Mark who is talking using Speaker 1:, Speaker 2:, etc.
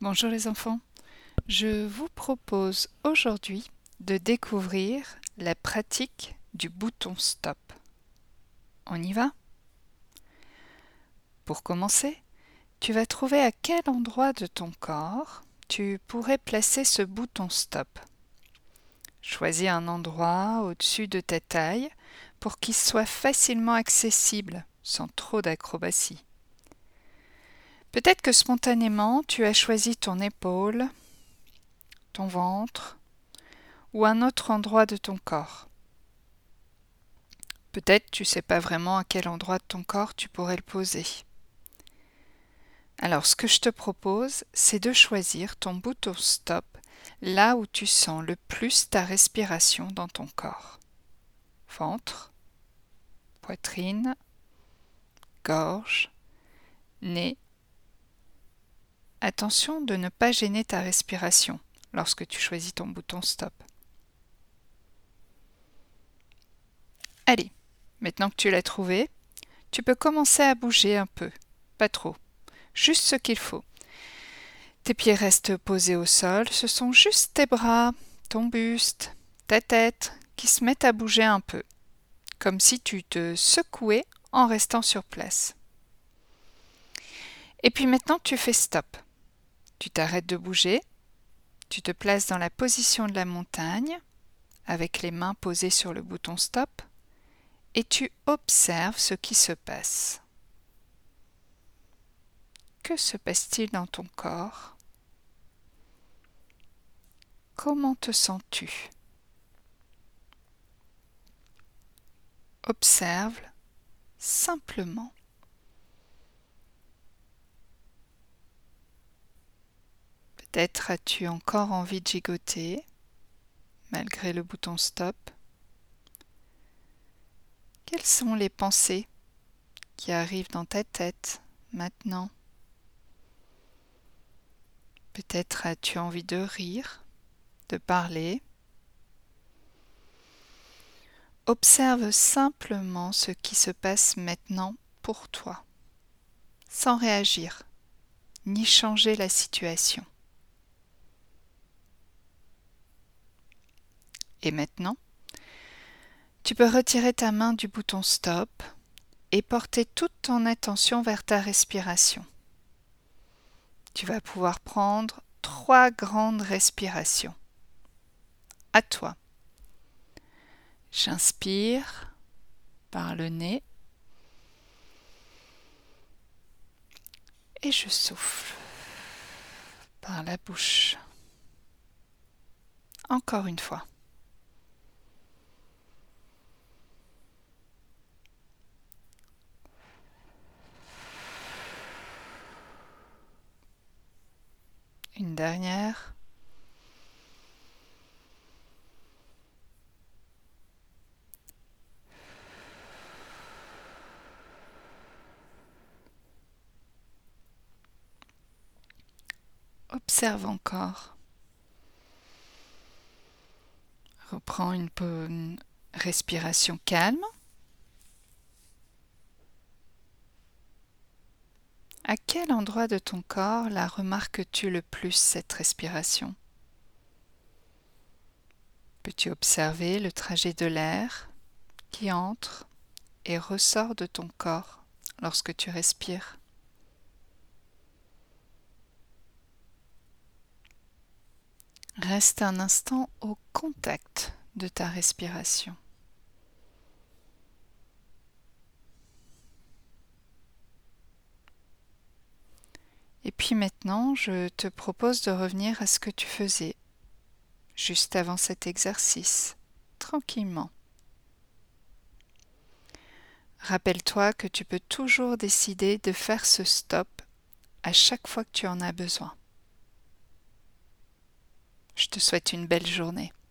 Speaker 1: Bonjour les enfants, je vous propose aujourd'hui de découvrir la pratique du bouton stop. On y va? Pour commencer, tu vas trouver à quel endroit de ton corps tu pourrais placer ce bouton stop. Choisis un endroit au-dessus de ta taille pour qu'il soit facilement accessible sans trop d'acrobatie. Peut-être que spontanément tu as choisi ton épaule, ton ventre ou un autre endroit de ton corps. Peut-être tu ne sais pas vraiment à quel endroit de ton corps tu pourrais le poser. Alors ce que je te propose, c'est de choisir ton bouton stop là où tu sens le plus ta respiration dans ton corps. Ventre, poitrine, gorge, nez. Attention de ne pas gêner ta respiration lorsque tu choisis ton bouton stop. Allez, maintenant que tu l'as trouvé, tu peux commencer à bouger un peu, pas trop, juste ce qu'il faut. Tes pieds restent posés au sol, ce sont juste tes bras, ton buste, ta tête qui se mettent à bouger un peu, comme si tu te secouais en restant sur place. Et puis maintenant tu fais stop. Tu t'arrêtes de bouger, tu te places dans la position de la montagne, avec les mains posées sur le bouton stop, et tu observes ce qui se passe. Que se passe-t-il dans ton corps? Comment te sens-tu? Observe simplement. Peut-être as-tu encore envie de gigoter, malgré le bouton stop. Quelles sont les pensées qui arrivent dans ta tête maintenant? Peut-être as-tu envie de rire, de parler. Observe simplement ce qui se passe maintenant pour toi, sans réagir, ni changer la situation. Et maintenant, tu peux retirer ta main du bouton stop et porter toute ton attention vers ta respiration. Tu vas pouvoir prendre 3 grandes respirations. À toi. J'inspire par le nez et je souffle par la bouche. Encore une fois. Une dernière. Observe encore. Reprends une respiration calme. À quel endroit de ton corps la remarques-tu le plus cette respiration? Peux-tu observer le trajet de l'air qui entre et ressort de ton corps lorsque tu respires? Reste un instant au contact de ta respiration. Et puis maintenant, je te propose de revenir à ce que tu faisais juste avant cet exercice, tranquillement. Rappelle-toi que tu peux toujours décider de faire ce stop à chaque fois que tu en as besoin. Je te souhaite une belle journée.